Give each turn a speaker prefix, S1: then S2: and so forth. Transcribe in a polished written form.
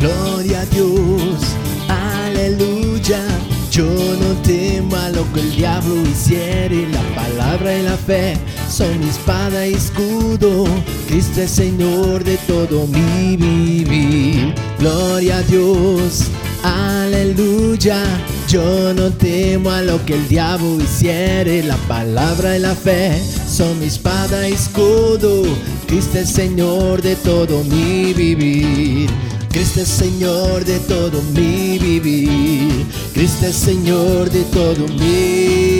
S1: Gloria a Dios, aleluya. Yo no temo a lo que el diablo hiciere. La palabra y la fe son mi espada y escudo. Cristo es Señor de todo mi vivir. Gloria a Dios, aleluya. Yo no temo a lo que el diablo hiciere. La palabra y la fe son mi espada y escudo. Cristo es Señor de todo mi vivir. Cristo es Señor de todo mi vivir. Cristo es Señor de todo mi